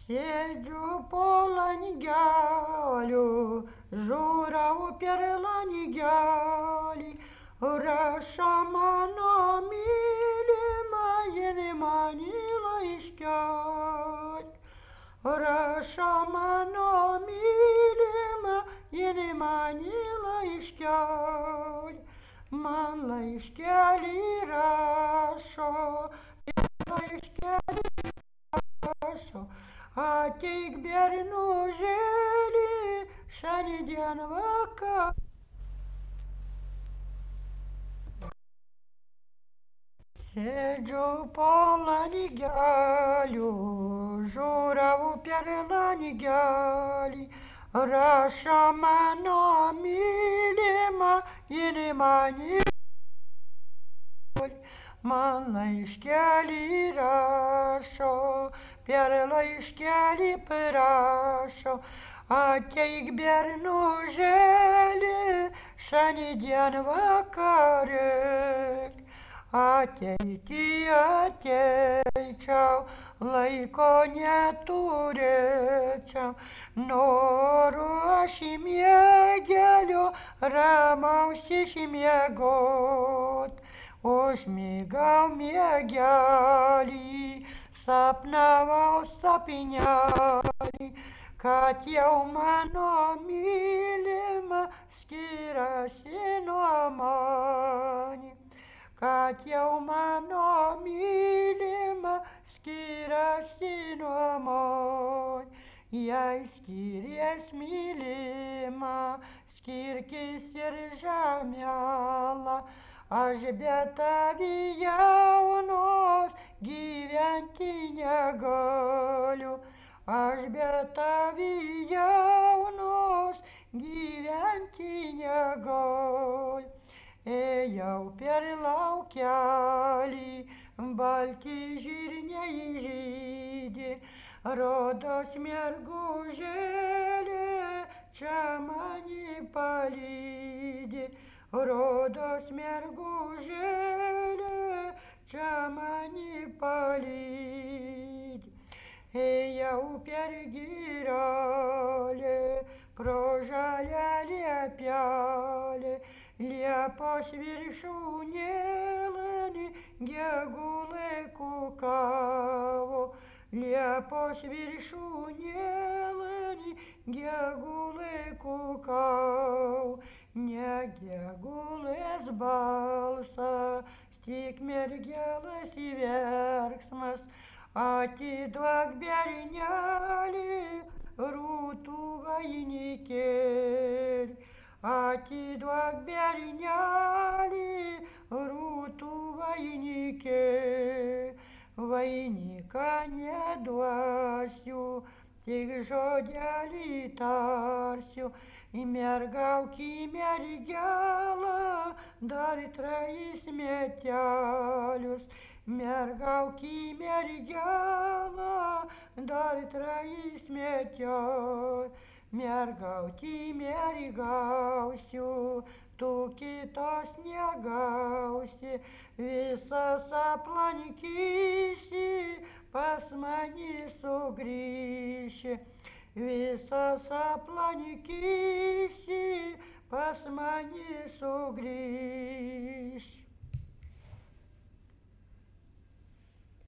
Sėdžiu po langeliu, žiūrau per langelį, rašo mano mylima, jinai man į laiškelį. Rašo mano mylima, jinai man į laiškelį. Man laiškelį rašo, laiškelį rašo. Ateik bernužėli, šiandien vakar. Sėdžiu po langeliu, žiūrau per langelį, rašo mano mylima, jinai man į man laiškelį rašo, per laiškelį prašo, ateik bernužėli, šiandien vakare. Ateiti ateičiau, laiko neturėčiau, noriu aš į miegelio, ramaus išmiegot. Užmigau miegelį, sapnavau sapnelį, kad jau mano mylima skiriasi nuo manęs. Kad jau mano mylima skiriasi nuo manęs. Jei skiries mylima, skirkis ir žemėla, aš be tavęs jaunos gyventi negaliu. Aš be tavęs jaunos gyventi negaliu. Ėjau per laukelį, balti žirniai žydi, rodos mergužėlė čia mane palydi. Rodos mergužėlė čia mane palydi. Ėjau per girelę, pro žalią liepelę, Liepos viršūnėlį gegulė kukavo. Liepos viršūnėlį gegulė kukavo. Ne gegulės balsas, tik mergelės verksmas. Atiduok bernelį rūtų vainikėlį. Atiduok bernelį rūtų vainikėlį. Vainiką neduosiu, tik žodelį tarsiu. Mergauk į mergelą dar 3 metelius. Mergauk į mergelą dar 3 metelius. Mergautį mergausiu, tu kitos negausi, visas aplankysi, pas mane sugrįši. Visas aplankysi, pas mane sugrįši.